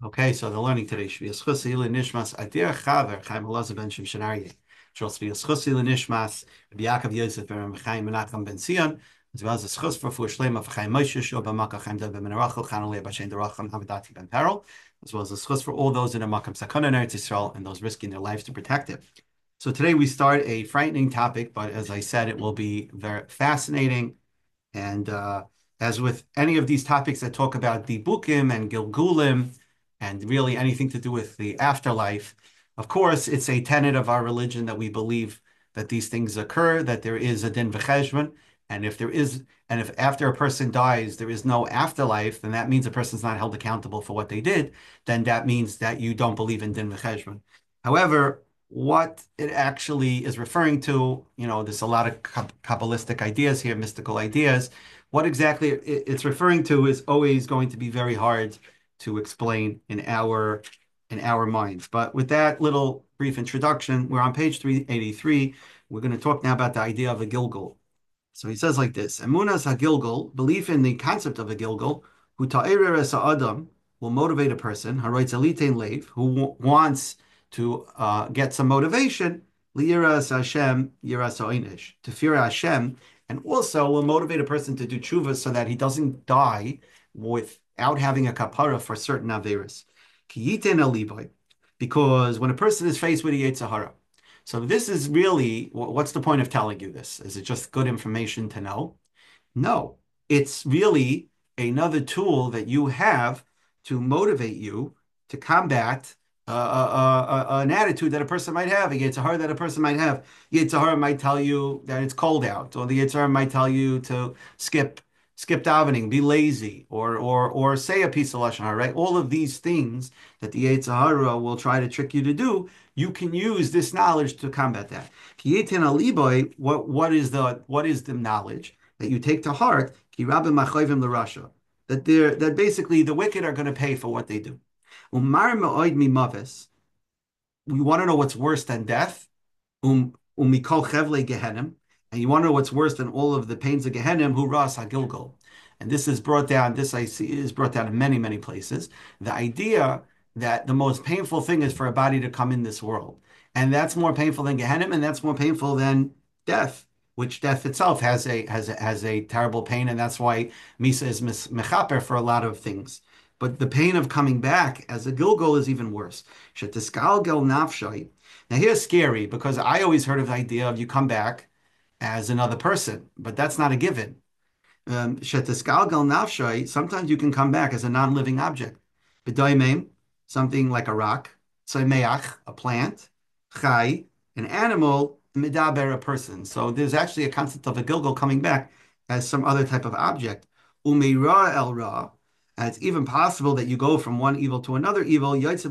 Okay, so the learning today should be Eschusi Nishmas Adir Chaver Chaim Elazar ben Shimshon Aryeh. Should also be Eschusi Nishmas Yaakov Yosef ben Chaim Menachem ben Zion, as well as Eschus for Shlema for Chaim Moshe Shua ben Makach Chaim David ben Rachel Chanalei Bashen Deracham Hamadati ben Peril, as well as Eschus for all those in the Makam Sakana in Eretz Yisrael and those risking their lives to protect it. So today we start a frightening topic, but as I said, it will be very fascinating. And as with any of these topics that talk about Dibukim and Gilgulim, and really anything to do with the afterlife, of course, it's a tenet of our religion that we believe that these things occur, that there is a din v'cheshbon, and if after a person dies, there is no afterlife, then that means a person's not held accountable for what they did. Then that means that you don't believe in din v'cheshbon. However, what it actually is referring to, there's a lot of Kabbalistic ideas here, mystical ideas. What exactly it's referring to is always going to be very hard to explain in our minds. But with that little brief introduction, we're on page 383. We're going to talk now about the idea of a Gilgul. So he says like this: Emunas HaGilgul, belief in the concept of a Gilgul, who ta'irer es Adam, will motivate a person, haroitz elitein leiv, who wants to get some motivation, liyiras Hashem, yiras ha'inish, to fear Hashem, and also will motivate a person to do tshuva so that he doesn't die without having a kapara for certain averis. Ki yiten aliboy, because when a person is faced with a Yetzer Hara, so this is really, what's the point of telling you this? Is it just good information to know? No, it's really another tool that you have to motivate you to combat an attitude that a person might have, a Yetzer Hara that a person might have. Yetzer Hara might tell you that it's cold out, or the Yetzer Hara might tell you to skip davening, be lazy, or say a piece of lashon hara. Right? All of these things that the Yetzer Hara will try to trick you to do, you can use this knowledge to combat that. What is the knowledge that you take to heart? That basically the wicked are going to pay for what they do. We want to know what's worse than death. Umikol chevle gehenim, and you want to know what's worse than all of the pains of Gehenim, who ras hagilgul. And this is brought down. This I see is brought down in many, many places. The idea that the most painful thing is for a body to come in this world, and that's more painful than Gehenim, and that's more painful than death, which death itself has a terrible pain, and that's why Misa is mechaper for a lot of things. But the pain of coming back as a Gilgul is even worse. Shetiskalgel nafshay. Now here's scary because I always heard of the idea of you come back as another person, but that's not a given. Shetiskalgel nafshay. Sometimes you can come back as a non-living object. B'doimim, something like a rock. Tzaimeach, a plant. Chai, an animal. Midaber, a person. So there's actually a concept of a Gilgul coming back as some other type of object. Umeira el ra. And it's even possible that you go from one evil to another evil. That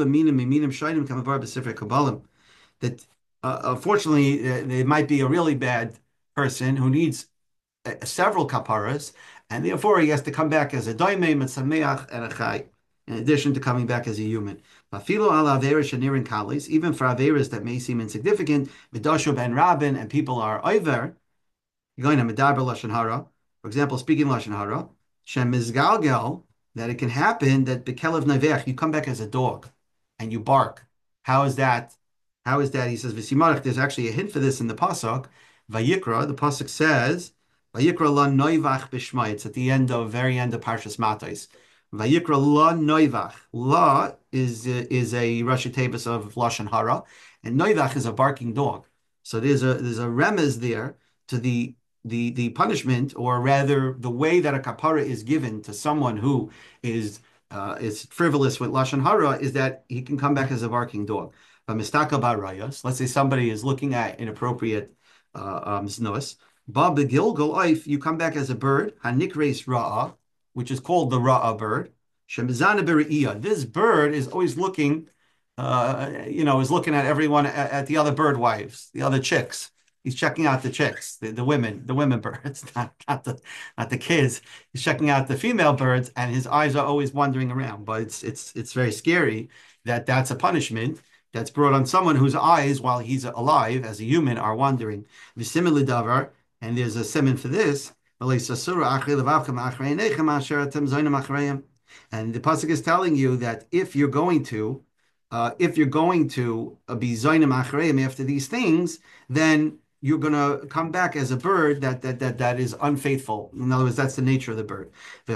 unfortunately, there might be a really bad person who needs several kaparas, and therefore he has to come back as a doimim, a sameach, and a chai, in addition to coming back as a human. Even for averas that may seem insignificant, midashu ben rabin, and people are over, you're going to medaber lashon hara, for example, speaking lashon hara. Shem mizgalgel, that it can happen that bekelev nevech, you come back as a dog and you bark. How is that? How is that? He says, V'simarach, there's actually a hint for this in the Pasuk. Vayikra, the Pasuk says, Vayikra la noivach b'shma. It's at the very end of Parshas Matos. Vayikra la noivach. La is a Rashi Tevis of Lashon Hara, and noivach is a barking dog. So there's a remez there to the punishment, or rather the way that a kapara is given to someone who is frivolous with lashon hara, is that he can come back as a barking dog. But mistaka barayas, let's say somebody is looking at inappropriate znos. Ba begilgul oif, you come back as a bird, hanikreis ra'a, which is called the ra'a bird. Shemizana b're'iyah. This bird is always looking, is looking at everyone, at the other bird wives, the other chicks. He's checking out the chicks, the women birds, not the kids. He's checking out the female birds, and his eyes are always wandering around. But it's very scary that that's a punishment that's brought on someone whose eyes, while he's alive as a human, are wandering. V'simile davar, and there's a simon for this. And the pasuk is telling you that if you're going to be zaynim achreim after these things, then you're going to come back as a bird that is unfaithful. In other words, that's the nature of the bird. The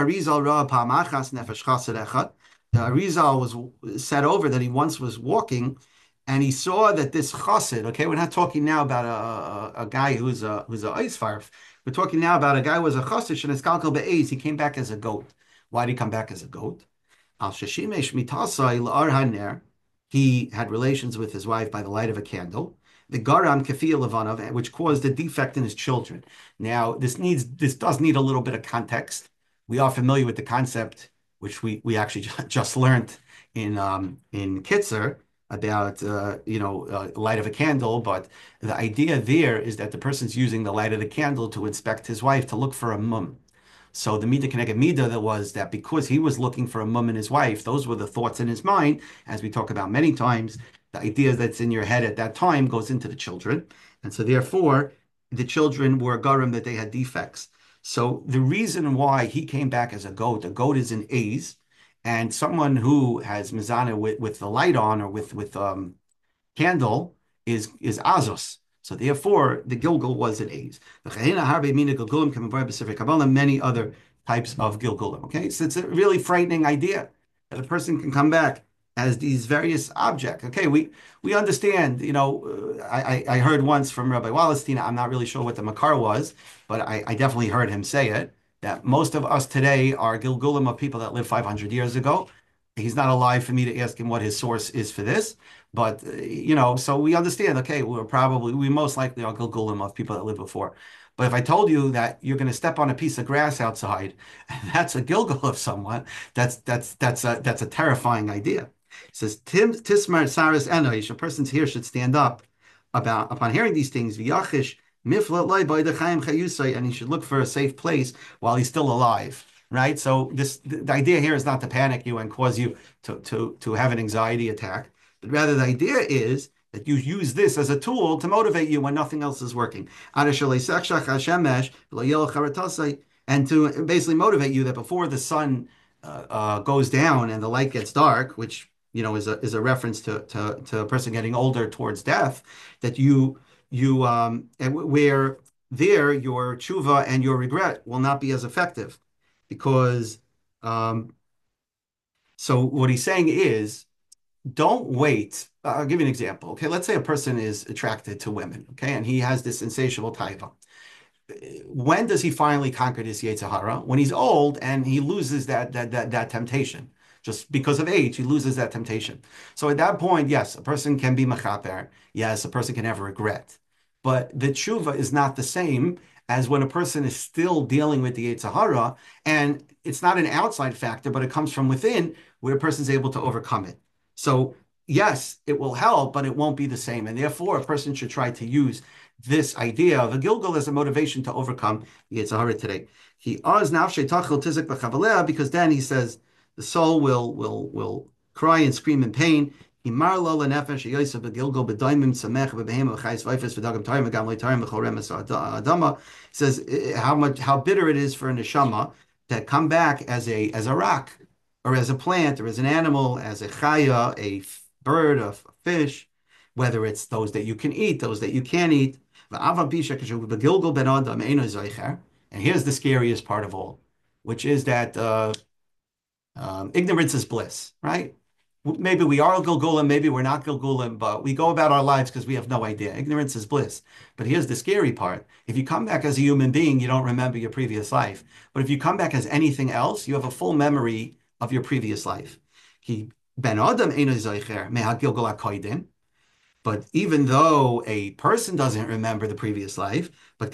Arizal was set over that he once was walking, and he saw that this chassid. Okay, we're not talking now about a guy who's a ice fire. We're talking now about a guy who was a chassid and eskalkel be'ez. He came back as a goat. Why did he come back as a goat? Al Shashimesh mitasai la'ar haner. He had relations with his wife by the light of a candle. The garam kafia levanov, which caused a defect in his children. Now, this does need a little bit of context. We are familiar with the concept, which we actually just learned in Kitzer about light of a candle. But the idea there is that the person's using the light of the candle to inspect his wife to look for a mum. So the Midah Keneged Midah that was that because he was looking for a mum and his wife, those were the thoughts in his mind, as we talk about many times. The idea that's in your head at that time goes into the children. And so therefore, the children were garam that they had defects. So the reason why he came back as a goat is an A's, and someone who has mizana with the light on or with candle is Azos. So therefore, the Gilgul was an A's. Many other types of Gilgulim. Okay, so it's a really frightening idea that a person can come back as these various objects. Okay, we understand. I heard once from Rabbi Wallerstein. I'm not really sure what the Makar was, but I definitely heard him say it. That most of us today are Gilgulim of people that lived 500 years ago. He's not alive for me to ask him what his source is for this. But so we understand. Okay, we most likely are Gilgulim of people that lived before. But if I told you that you're going to step on a piece of grass outside, and that's a Gilgul of someone, that's a terrifying idea. It says Tismar Saris Enoish, a person's hair should stand up upon hearing these things. V'yachish miflat loy b'yda chayim chayusay, and he should look for a safe place while he's still alive. Right. So the idea here is not to panic you and cause you to have an anxiety attack. But rather, the idea is that you use this as a tool to motivate you when nothing else is working. And to basically motivate you that before the sun goes down and the light gets dark, which is a reference to a person getting older towards death, that where there your tshuva and your regret will not be as effective, because so what he's saying is, don't wait. I'll give you an example. Okay, let's say a person is attracted to women, okay, and he has this insatiable taiva. When does he finally conquer this Yetzer Hara? When he's old and he loses that temptation. Just because of age, he loses that temptation. So at that point, yes, a person can be mechaper. Yes, a person can have regret. But the tshuva is not the same as when a person is still dealing with the Yetzer Hara, and it's not an outside factor, but it comes from within, where a person's able to overcome it. So yes, it will help, but it won't be the same. And therefore, a person should try to use this idea of a Gilgul as a motivation to overcome the Yetzer Hara today. Because then he says the soul will cry and scream in pain. He says how bitter it is for a neshama to come back as a rock, or as a plant, or as an animal, as a chaya, a bird, a fish, whether it's those that you can eat, those that you can't eat. And here's the scariest part of all, which is that ignorance is bliss, right? Maybe we are Gilgulim, maybe we're not Gilgulim, but we go about our lives because we have no idea. Ignorance is bliss. But here's the scary part. If you come back as a human being, you don't remember your previous life. But if you come back as anything else, you have a full memory of your previous life. But even though a person doesn't remember the previous life, but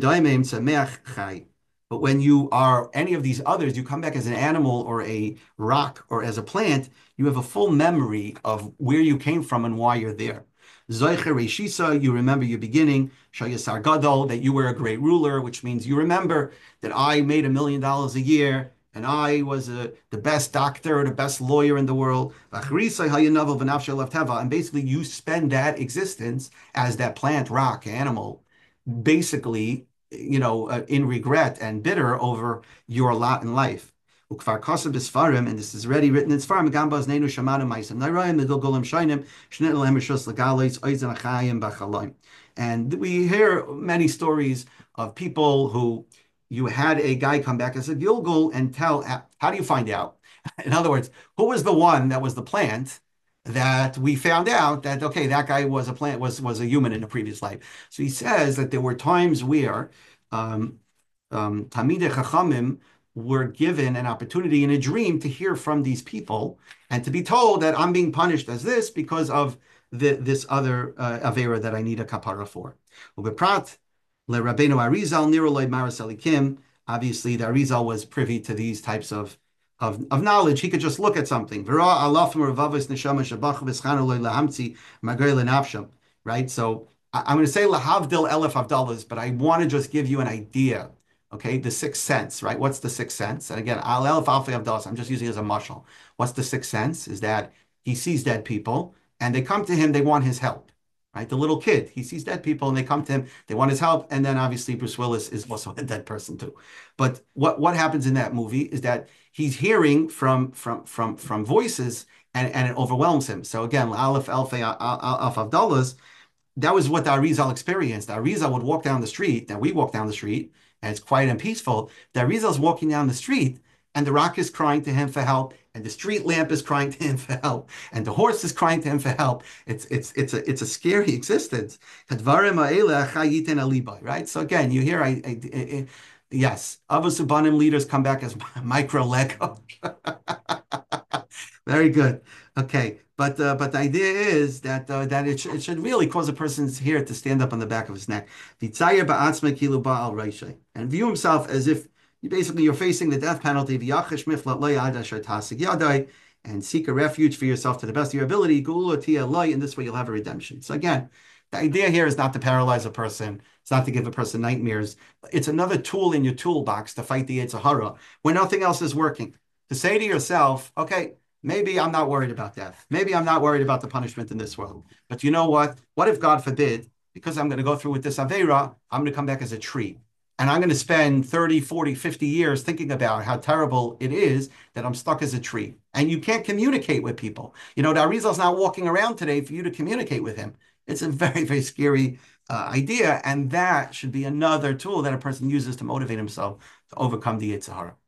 when you are any of these others, you come back as an animal or a rock or as a plant, you have a full memory of where you came from and why you're there. You remember your beginning. Shayasar Gadol, that you were a great ruler, which means you remember that I made $1 million a year and I was the best doctor or the best lawyer in the world. And basically you spend that existence as that plant, rock, animal, basically, in regret and bitter over your lot in life. Ukvar Kosev Bisfarim, and this is already written in Sfarim, Gambas Nenu Shamanu Maisim Nairayim, Midil Golim Shainim, Shnit Lehem Rishos Legalois, Oizen Achayim Bachaloim. And we hear many stories of people who you had a guy come back as a Gilgul and tell, how do you find out? In other words, who was the one that was the plant that we found out that, okay, that guy was a plant, was a human in a previous life. So he says that there were times where Talmidei Chachamim were given an opportunity in a dream to hear from these people and to be told that I'm being punished as this because of this other Avera that I need a kapara for. Ubeprat le Rabbeinu Arizal Niroloi Maras Elikim. Obviously, the Arizal was privy to these types of knowledge. He could just look at something. Right? So I'm going to say lahavdil elef avdalas, but I want to just give you an idea. Okay, the sixth sense, right? What's the sixth sense? And again, al elef alfei avdalas, I'm just using it as a mashal. What's the sixth sense? Is that he sees dead people and they come to him, they want his help. Right? The little kid, he sees dead people and they come to him, they want his help. And then obviously Bruce Willis is also a dead person too. But what happens in that movie is that he's hearing from voices and it overwhelms him. So again, Aleph Alpha Avdallas, that was what the Arizal experienced. The Arizal would walk down the street, and we walk down the street, and it's quiet and peaceful. The Arizal's walking down the street, and the rock is crying to him for help, and the street lamp is crying to him for help, and the horse is crying to him for help. It's a scary existence. Right? So again, you hear yes, Avosubanim leaders come back as micro Lego. Very good. Okay, but the idea is that it should really cause a person's hair to stand up on the back of his neck. And view himself as if you're facing the death penalty. And seek a refuge for yourself to the best of your ability. In this way, you'll have a redemption. So again, the idea here is not to paralyze a person. It's not to give a person nightmares. It's another tool in your toolbox to fight the Yetzer Hara when nothing else is working. To say to yourself, okay, maybe I'm not worried about death. Maybe I'm not worried about the punishment in this world. But you know what? What if, God forbid, because I'm going to go through with this Aveira, I'm going to come back as a tree. And I'm going to spend 30, 40, 50 years thinking about how terrible it is that I'm stuck as a tree. And you can't communicate with people. The Arizal's not walking around today for you to communicate with him. It's a very, very scary idea. And that should be another tool that a person uses to motivate himself to overcome the Yetzer Hara.